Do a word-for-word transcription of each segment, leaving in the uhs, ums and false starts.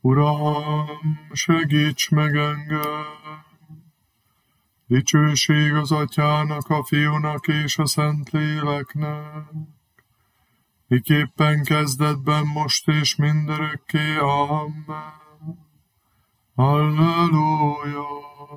Uram, segíts meg engem! Dicsőség az Atyának, a Fiúnak és a Szentléleknek, miképpen kezdetben, most és mindörökké. Amen. Halleluja!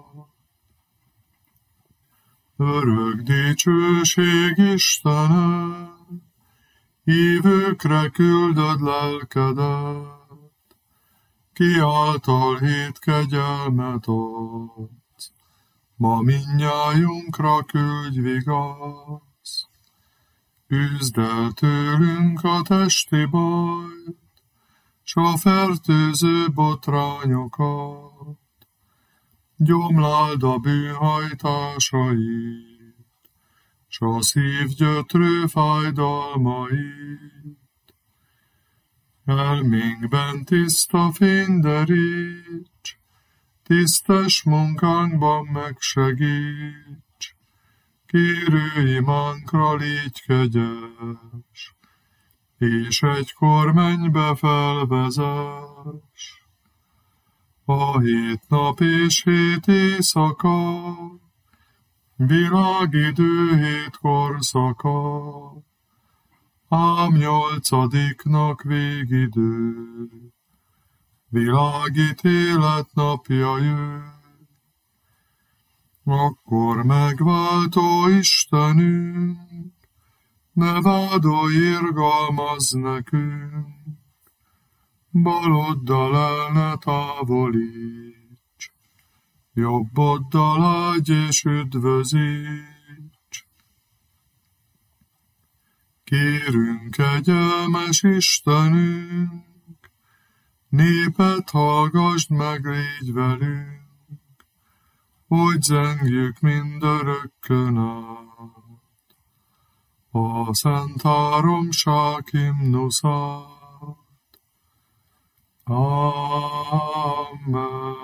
Örök dicsőség Istenem, hívőkre küldöd lelkedet, ki által hét kegyelmet adsz. Ma mindnyájunkra küldj vigaszt, üzd el tőlünk a testi bajt, s a fertőző botrányokat, gyomláld a bűnhajtásait, s a szív gyötrő fájdalmait. Elménkben tiszta fény deríts, tisztes munkánkban megsegíts, kérő imánkra légy kegyes, és egykor mennybe felvezess. A hét nap és hét éjszaka, világidő hét korszaka, ám nyolcadiknak végidő, világítélet napja jön. Akkor megváltó Istenünk, ne vádolj, irgalmazz nekünk, baloddal el ne távolíts, jobboddal áldj és üdvözíts. Kérünk, kegyelmes Istenünk, népet hallgasd meg, légy velünk, hogy zengjük mindörökkön át a szent háromság himnuszát. Amen.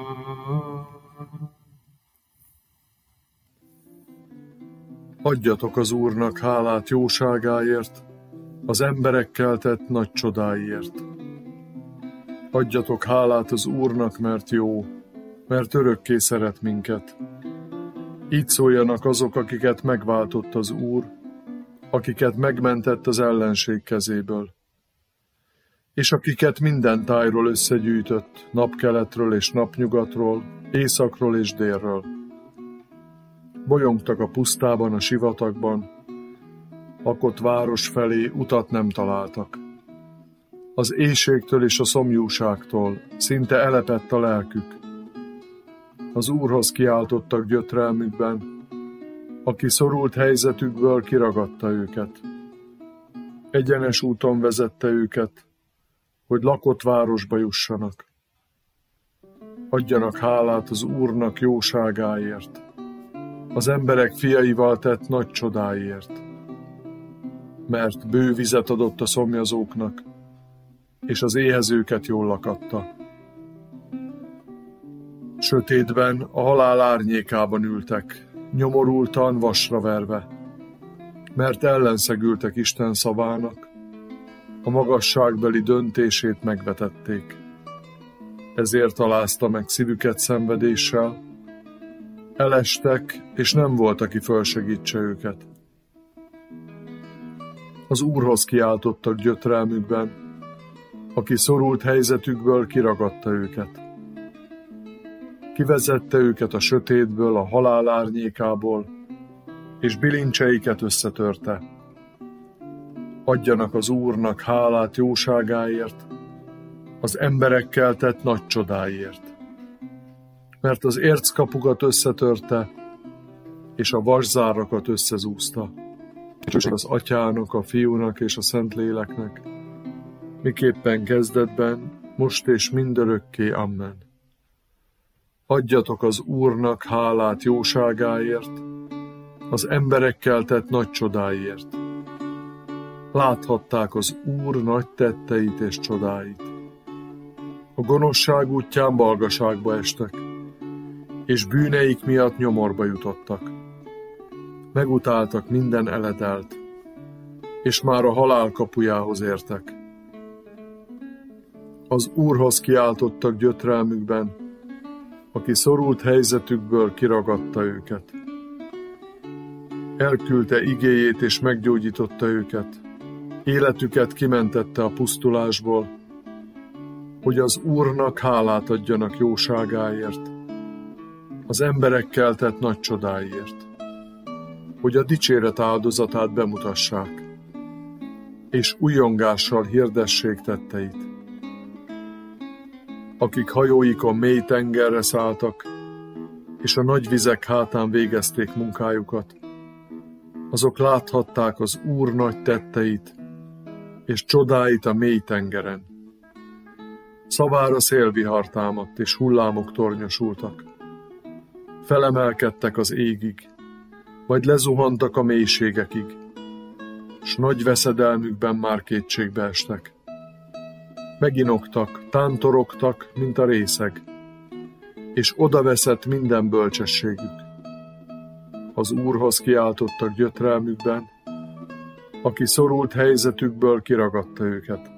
Adjatok az Úrnak hálát jóságáért, az emberekkel tett nagy csodáiért. Adjatok hálát az Úrnak, mert jó, mert örökké szeret minket. Így szóljanak azok, akiket megváltott az Úr, akiket megmentett az ellenség kezéből, és akiket minden tájról összegyűjtött, napkeletről és napnyugatról, északról és délről. Bolyongtak a pusztában, a sivatagban, lakott város felé utat nem találtak. Az éhségtől és a szomjúságtól szinte elepett a lelkük. Az Úrhoz kiáltottak gyötrelmükben, aki szorult helyzetükből kiragadta őket. Egyenes úton vezette őket, hogy lakott városba jussanak. Adjanak hálát az Úrnak jóságáért, az emberek fiaival tett nagy csodáiért, mert bő vizet adott a szomjazóknak, és az éhezőket jól lakatta. Sötétben, a halál árnyékában ültek, nyomorultan, vasra verve, mert ellenszegültek Isten szavának, a magasságbeli döntését megvetették. Ezért alázta meg szívüket szenvedéssel, elestek, és nem volt, aki fölsegítse őket. Az Úrhoz kiáltottak gyötrelmükben, aki szorult helyzetükből kiragadta őket. Kivezette őket a sötétből, a halál árnyékából, és bilincseiket összetörte. Adjanak az Úrnak hálát jóságáért, az emberekkel tett nagy csodáiért. Mert az érckapukat összetörte, és a vaszárakat összezúzta. És az Atyának, a Fiúnak és a Szentléleknek, miképpen kezdetben, most és mindörökké. Amen. Adjatok az Úrnak hálát jóságáért, az emberekkel tett nagy csodáiért. Láthatták az Úr nagy tetteit és csodáit. A gonoszság útján balgaságba estek, és bűneik miatt nyomorba jutottak. Megutáltak minden eledelt, és már a halál kapujához értek. Az Úrhoz kiáltottak gyötrelmükben, aki szorult helyzetükből kiragadta őket. Elküldte igéjét és meggyógyította őket, életüket kimentette a pusztulásból, hogy az Úrnak hálát adjanak jóságáért, az emberekkel tett nagy csodáiért, hogy a dicséret áldozatát bemutassák, és ujjongással hirdessék tetteit. Akik hajóikon mély tengerre szálltak, és a nagy vizek hátán végezték munkájukat, azok láthatták az Úr nagy tetteit, és csodáit a mély tengeren. Szavára szélvihar támadt, és hullámok tornyosultak. Felemelkedtek az égig, vagy lezuhantak a mélységekig, s nagy veszedelmükben már kétségbe estek. Meginoktak, tántorogtak, mint a részeg, és odaveszett minden bölcsességük. Az Úrhoz kiáltottak gyötrelmükben, aki szorult helyzetükből kiragadta őket.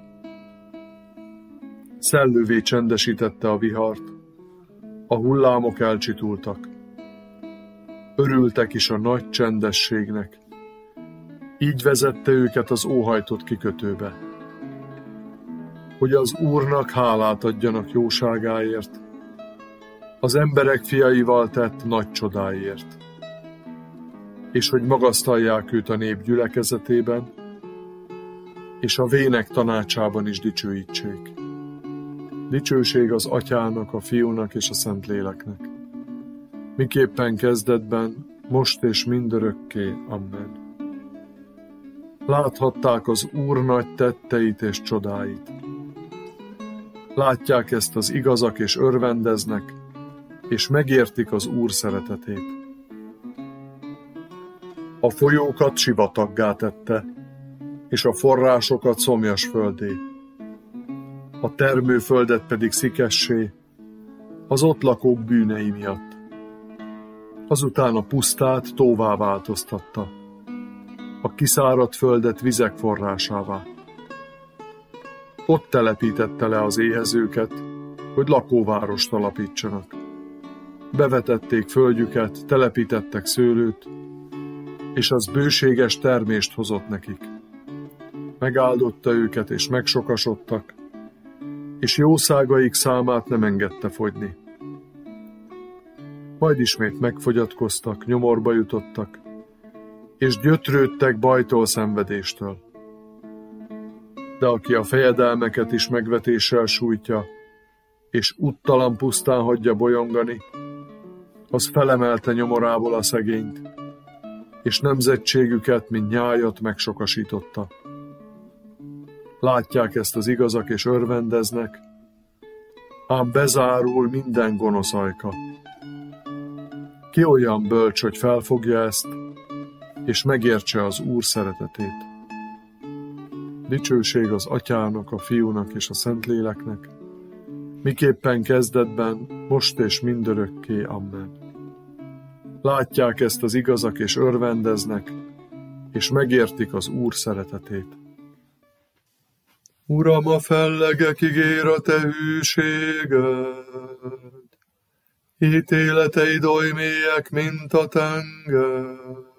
Szellővé csendesítette a vihart, a hullámok elcsitultak. Örültek is a nagy csendességnek. Így vezette őket az óhajtott kikötőbe, hogy az Úrnak hálát adjanak jóságáért, az emberek fiaival tett nagy csodáiért, és hogy magasztalják őt a nép gyülekezetében, és a vének tanácsában is dicsőítsék. Dicsőség az Atyának, a Fiúnak és a Szentléleknek, miképpen kezdetben, most és mindörökké. Amen. Láthatták az Úr nagy tetteit és csodáit. Látják ezt az igazak és örvendeznek, és megértik az Úr szeretetét. A folyókat sivataggá tette, és a forrásokat szomjas földé. A termőföldet pedig szikessé, az ott lakók bűnei miatt. Azután a pusztát tóvá változtatta, a kiszáradt földet vizek forrásává. Ott telepítette le az éhezőket, hogy lakóvárost alapítsanak. Bevetették földjüket, telepítettek szőlőt, és az bőséges termést hozott nekik. Megáldotta őket, és megsokasodtak, és jószágaik számát nem engedte fogyni. Majd ismét megfogyatkoztak, nyomorba jutottak, és gyötrődtek bajtól, szenvedéstől. De aki a fejedelmeket is megvetéssel sújtja, és úttalan pusztán hagyja bolyongani, az felemelte nyomorából a szegényt, és nemzetségüket, mint nyájat megsokasította. Látják ezt az igazak, és örvendeznek, ám bezárul minden gonosz ajka. Ki olyan bölcs, hogy felfogja ezt, és megértse az Úr szeretetét. Dicsőség az Atyának, a Fiúnak és a Szentléleknek, miképpen kezdetben, most és mindörökké. Amen. Látják ezt az igazak, és örvendeznek, és megértik az Úr szeretetét. Uram, a fellegekig ér a te hűséged, ítéleteid oly mélyek, mint a tenger.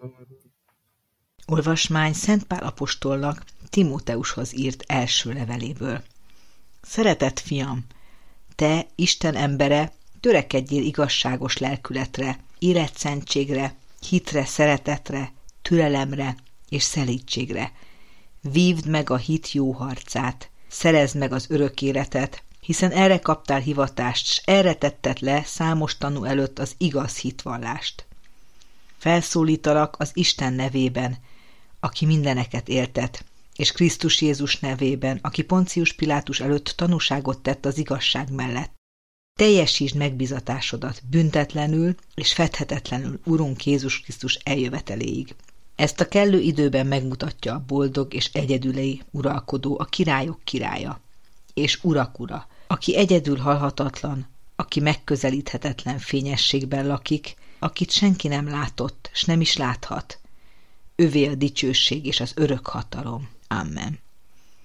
Olvasmány Szent Pál apostolnak Timóteushoz írt első leveléből. Szeretett fiam, te, Isten embere, törekedjél igazságos lelkületre, iregyszentségre, hitre, szeretetre, türelemre és szelídségre. Vívd meg a hit jó harcát, szerezd meg az örök életet, hiszen erre kaptál hivatást, s erre tetted le számos tanú előtt az igaz hitvallást. Felszólítalak az Isten nevében, aki mindeneket éltet, és Krisztus Jézus nevében, aki Poncius Pilátus előtt tanúságot tett az igazság mellett. Teljesítsd megbizatásodat büntetlenül és fedhetetlenül Urunk Jézus Krisztus eljöveteléig. Ezt a kellő időben megmutatja a boldog és egyedüli uralkodó, a királyok királya, és urak ura, aki egyedül halhatatlan, aki megközelíthetetlen fényességben lakik, akit senki nem látott, s nem is láthat. Övé a dicsőség és az örök hatalom. Amen.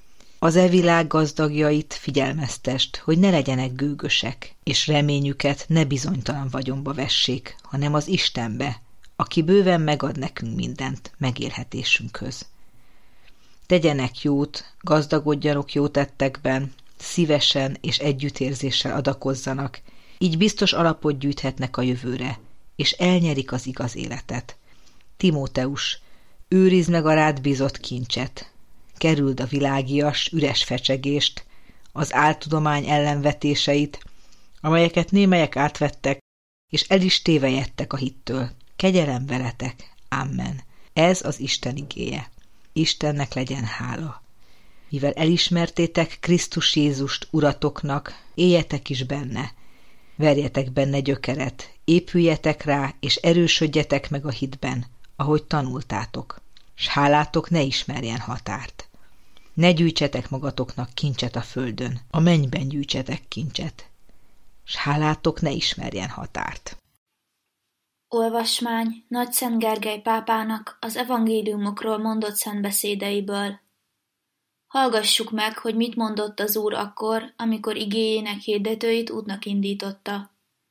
Az e világ gazdagjait figyelmeztest, hogy ne legyenek gőgösek, és reményüket ne bizonytalan vagyonba vessék, hanem az Istenbe, aki bőven megad nekünk mindent megélhetésünkhöz. Tegyenek jót, gazdagodjanak jó tettekben, szívesen és együttérzéssel adakozzanak, így biztos alapot gyűjthetnek a jövőre, és elnyerik az igaz életet. Timóteus, őrizd meg a rád bízott kincset, kerüld a világias, üres fecsegést, az áltudomány ellenvetéseit, amelyeket némelyek átvettek, és el is tévejedtek a hittől. Kegyelem veletek. Amen. Ez az Isten igéje. Istennek legyen hála. Mivel elismertétek Krisztus Jézust uratoknak, éljetek is benne. Verjetek benne gyökeret, épüljetek rá, és erősödjetek meg a hitben, ahogy tanultátok, s hálátok ne ismerjen határt. Ne gyűjtsetek magatoknak kincset a földön, a mennyben gyűjtsetek kincset, s hálátok ne ismerjen határt. Olvasmány Nagyszent Gergely pápának az evangéliumokról mondott szentbeszédeiből. Hallgassuk meg, hogy mit mondott az Úr akkor, amikor igéjének hirdetőit útnak indította.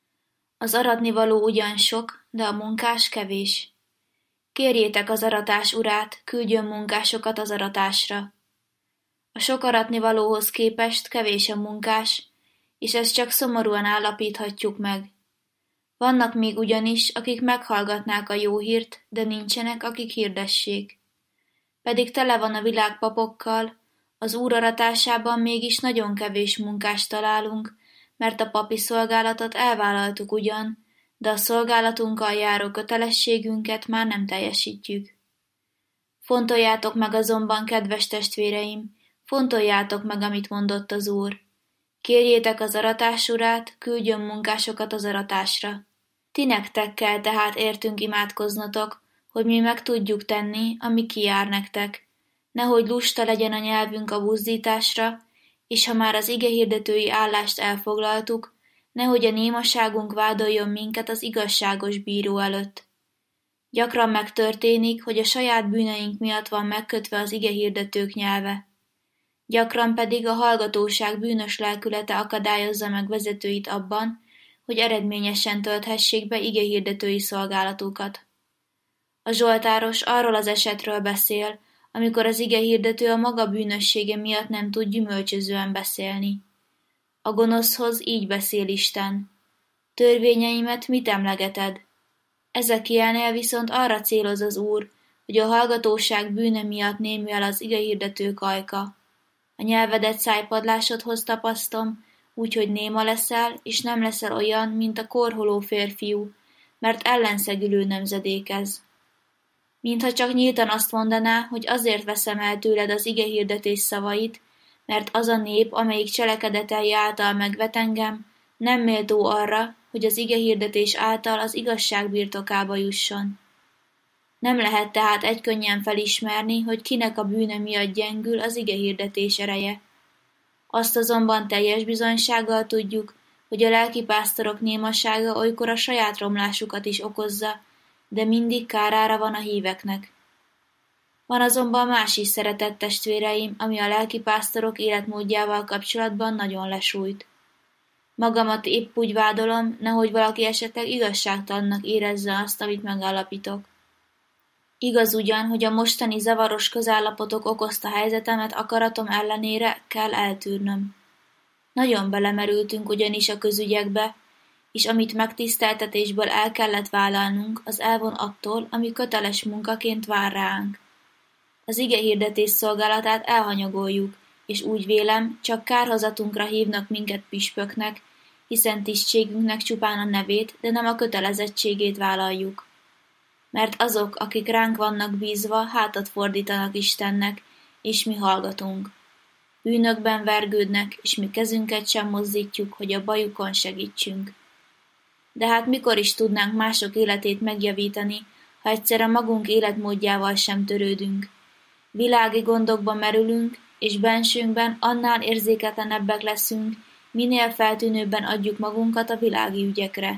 Az aratnivaló ugyan sok, de a munkás kevés. Kérjétek az aratás urát, küldjön munkásokat az aratásra. A sok aratnivalóhoz képest kevés a munkás, és ezt csak szomorúan állapíthatjuk meg. Vannak még ugyanis, akik meghallgatnák a jó hírt, de nincsenek, akik hirdessék. Pedig tele van a világ papokkal, az Úr aratásában mégis nagyon kevés munkást találunk, mert a papi szolgálatot elvállaltuk ugyan, de a szolgálatunkkal járó kötelességünket már nem teljesítjük. Fontoljátok meg azonban, kedves testvéreim, fontoljátok meg, amit mondott az Úr. Kérjétek az aratás urát, küldjön munkásokat az aratásra. Ti nektek kell tehát értünk imádkoznatok, hogy mi meg tudjuk tenni, ami kijár nektek. Nehogy lusta legyen a nyelvünk a buzdításra, és ha már az igehirdetői állást elfoglaltuk, nehogy a némaságunk vádoljon minket az igazságos bíró előtt. Gyakran megtörténik, hogy a saját bűneink miatt van megkötve az igehirdetők nyelve. Gyakran pedig a hallgatóság bűnös lelkülete akadályozza meg vezetőit abban, hogy eredményesen tölthessék be igehirdetői szolgálatukat. A zsoltáros arról az esetről beszél, amikor az igehirdető a maga bűnössége miatt nem tud gyümölcsözően beszélni. A gonoszhoz így beszél Isten. Törvényeimet mit emlegeted? Ezekielnél viszont arra céloz az Úr, hogy a hallgatóság bűne miatt némül el az igehirdetők ajka. A nyelvedet szájpadlásodhoz tapasztom, úgyhogy néma leszel, és nem leszel olyan, mint a korholó férfiú, mert ellenszegülő nemzedékez. Mintha csak nyíltan azt mondaná, hogy azért veszem el tőled az igehirdetés szavait, mert az a nép, amelyik cselekedetei által megvet engem, nem méltó arra, hogy az igehirdetés által az igazság birtokába jusson. Nem lehet tehát egykönnyen felismerni, hogy kinek a bűne miatt gyengül az igehirdetés ereje. Azt azonban teljes bizonysággal tudjuk, hogy a lelkipásztorok némasága olykor a saját romlásukat is okozza, de mindig kárára van a híveknek. Van azonban más is, szeretett testvéreim, ami a lelkipásztorok életmódjával kapcsolatban nagyon lesújt. Magamat épp úgy vádolom, nehogy valaki esetleg igazságtalannak érezze azt, amit megállapítok. Igaz ugyan, hogy a mostani zavaros közállapotok okozta helyzetemet akaratom ellenére kell eltűrnöm. Nagyon belemerültünk ugyanis a közügyekbe, és amit megtiszteltetésből el kellett vállalnunk, az elvon attól, ami köteles munkaként vár ránk. Az igehirdetés szolgálatát elhanyagoljuk, és úgy vélem, csak kárhozatunkra hívnak minket püspöknek, hiszen tisztségünknek csupán a nevét, de nem a kötelezettségét vállaljuk. Mert azok, akik ránk vannak bízva, hátat fordítanak Istennek, és mi hallgatunk. Bűnökben vergődnek, és mi kezünket sem mozdítjuk, hogy a bajukon segítsünk. De hát mikor is tudnánk mások életét megjavítani, ha egyszer a magunk életmódjával sem törődünk? Világi gondokba merülünk, és bensőnkben annál érzéketlenebbek leszünk, minél feltűnőbben adjuk magunkat a világi ügyekre.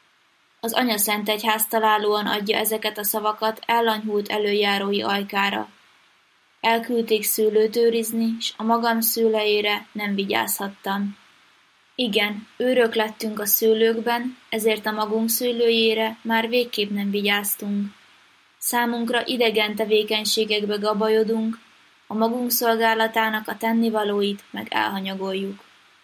Az Anyaszentegyház találóan adja ezeket a szavakat ellanyhult előjárói ajkára. Elküldték szőlőt őrizni, s a magam szőlejére nem vigyázhattam. Igen, őrök lettünk a szőlőkben, ezért a magunk szőlőjére már végképp nem vigyáztunk. Számunkra idegen tevékenységekbe gabajodunk, a magunk szolgálatának a tennivalóit meg elhanyagoljuk.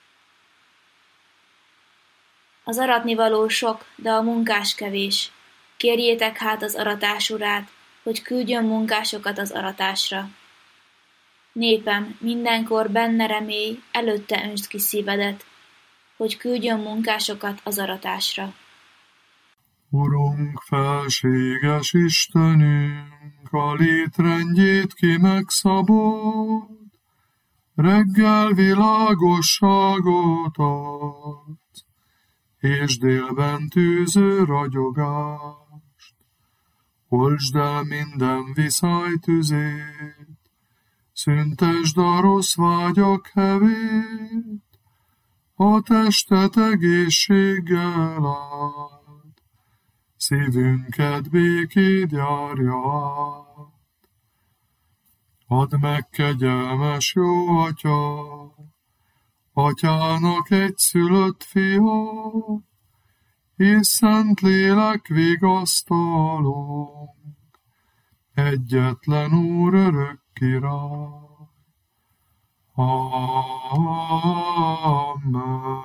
Az aratnivaló sok, de a munkás kevés. Kérjétek hát az aratás urát, hogy küldjön munkásokat az aratásra. Népem, mindenkor benne remélj, előtte öntsd ki szívedet, hogy küldjön munkásokat az aratásra. Urunk, felséges Istenünk, a létrendjét ki megszabott, reggel világosságot adsz, és délben tűző ragyogást. Oltsd el minden viszály tüzét, szüntesd a rossz vágyak hevét, a testet egészséggel áld, szívünket békét járja át. Add meg, kegyelmes jó Atya, Atyának egyszülött fia, és Szentlélek vigasztalónk, egyetlen Úr örök király. Amen.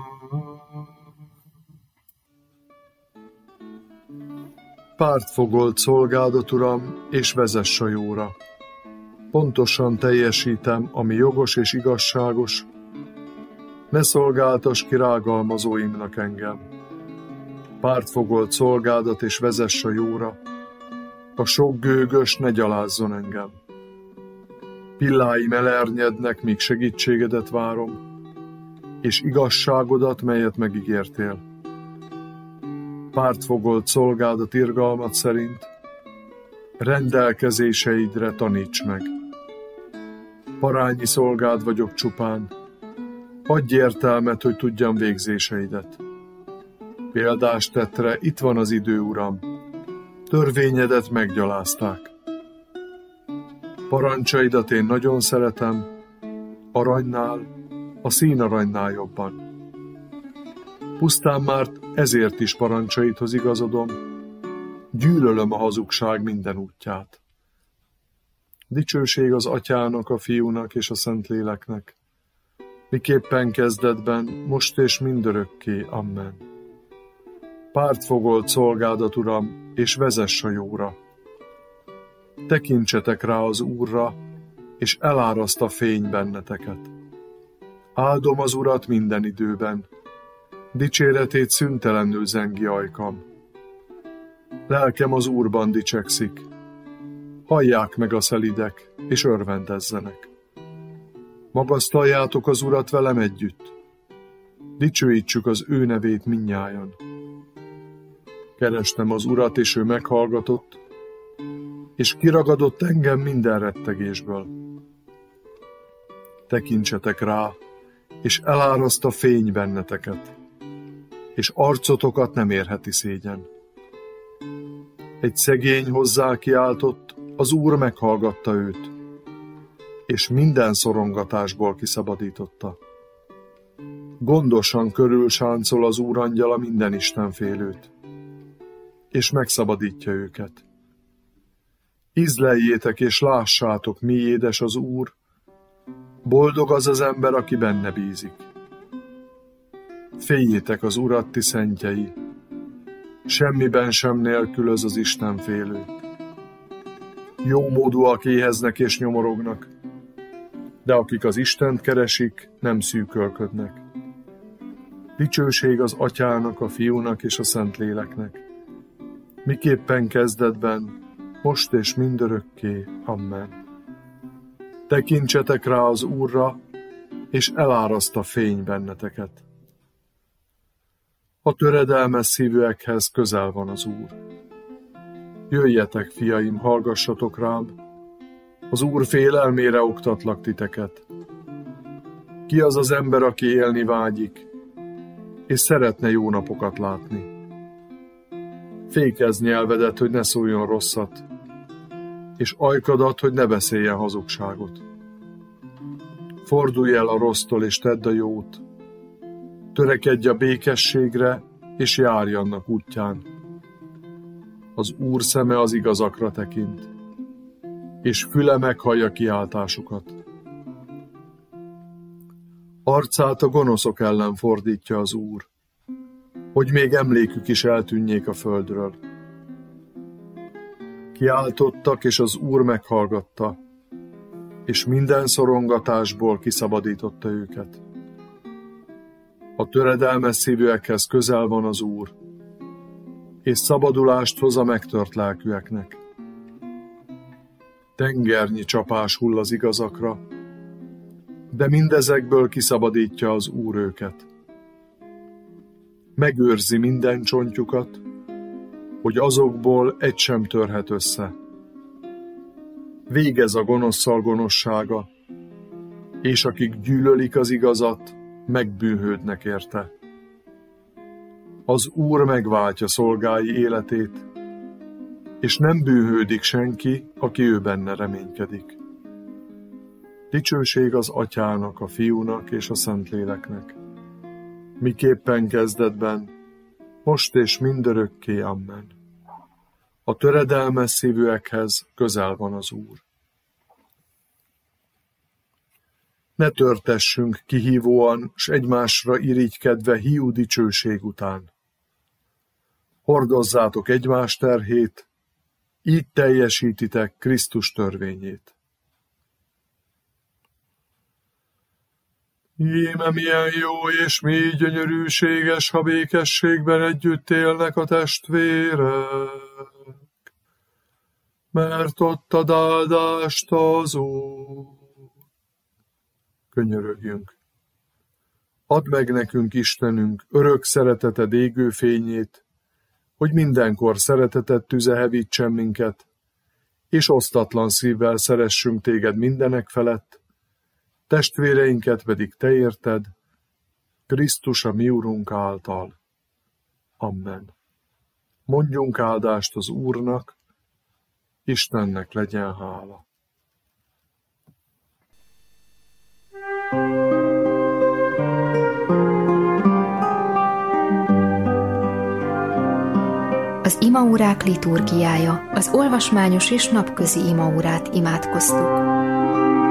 Pártfogolt szolgádat, Uram, és vezess a jóra. Pontosan teljesítem, ami jogos és igazságos. Ne szolgáltass ki rágalmazóimnak engem. Pártfogolt szolgádat, és vezess a jóra. A sok gőgös ne gyalázzon engem. Pilláim elernyednek, míg segítségedet várom, és igazságodat, melyet megígértél. Pártfogolt szolgádat irgalmat szerint, rendelkezéseidre taníts meg. Parányi szolgád vagyok csupán, adj értelmet, hogy tudjam végzéseidet. Példás tettre, itt van az idő, Uram, törvényedet meggyalázták. Parancsaidat én nagyon szeretem, aranynál, a színaranynál jobban. Pusztán már ezért is parancsaidhoz igazodom, gyűlölöm a hazugság minden útját. Dicsőség az Atyának, a Fiúnak és a Szentléleknek, miképpen kezdetben, most és mindörökké. Amen. Pártfogolt szolgádat, Uram, és vezess a jóra. Tekintsetek rá az Úrra, és eláraszt a fény benneteket. Áldom az Urat minden időben, dicséretét szüntelenül zengi ajkam. Lelkem az Úrban dicsekszik, hallják meg a szelidek, és örvendezzenek. Magasztaljátok az Urat velem együtt, dicsőítsük az ő nevét mindnyájan. Kerestem az Urat, és ő meghallgatott, és kiragadott engem minden rettegésből. Tekintsetek rá, és eláraszt a fény benneteket, és arcotokat nem érheti szégyen. Egy szegény hozzá kiáltott, az Úr meghallgatta őt, és minden szorongatásból kiszabadította. Gondosan körülsáncol az Úr angyala minden istenfélőt, és megszabadítja őket. Ízleljétek és lássátok, mi édes az Úr, boldog az az ember, aki benne bízik. Féljétek az Urat, ti szentjei, semmiben sem nélkülöz az Istenfélő. Jómódúak éheznek és nyomorognak, de akik az Istent keresik, nem szűkölködnek. Dicsőség az Atyának, a Fiúnak és a Szentléleknek, miképpen kezdetben, most és mindörökké. Amen. Tekintsetek rá az Úrra, és eláraszt a fény benneteket. A töredelmes szívűekhez közel van az Úr. Jöjjetek, fiaim, hallgassatok rám, az Úr félelmére oktatlak titeket. Ki az az ember, aki élni vágyik, és szeretne jó napokat látni? Fékezz nyelvedet, hogy ne szóljon rosszat, és ajkadat, hogy ne beszéljen hazugságot. Fordulj el a rossztól, és tedd a jót. Törekedj a békességre, és járj annak útján. Az Úr szeme az igazakra tekint, és füle meghallja kiáltásukat. Arcát a gonoszok ellen fordítja az Úr, hogy még emlékük is eltűnjék a földről. Kiáltottak, és az Úr meghallgatta, és minden szorongatásból kiszabadította őket. A töredelmes szívűekhez közel van az Úr, és szabadulást hoz a megtört lelkűeknek. Tengernyi csapás hull az igazakra, de mindezekből kiszabadítja az Úr őket. Megőrzi minden csontjukat, hogy azokból egy sem törhet össze. Végez a gonoszszal gonoszsága, és akik gyűlölik az igazat, megbűnhődnek érte. Az Úr megváltja szolgái életét, és nem bűnhődik senki, aki ő benne reménykedik. Dicsőség az Atyának, a Fiúnak és a Szentléleknek, miképpen kezdetben, most és mindörökké, amen. A töredelmes szívűekhez közel van az Úr. Ne törtessünk kihívóan, s egymásra irigykedve hiú dicsőség után. Hordozzátok egymás terhét, így teljesítitek Krisztus törvényét. Íme milyen jó és mély gyönyörűséges, ha békességben együtt élnek a testvérek, mert ott ad áldást az Úr. Könyörögjünk. Add meg nekünk, Istenünk, örök szereteted égő fényét, hogy mindenkor szereteted tüze hevítsen minket, és osztatlan szívvel szeressünk téged mindenek felett, testvéreinket pedig te érted, Krisztus a mi Urunk által. Amen. Mondjunk áldást az Úrnak, Istennek legyen hála. Az imaórák liturgiája, az olvasmányos és napközi imaórát imádkoztuk.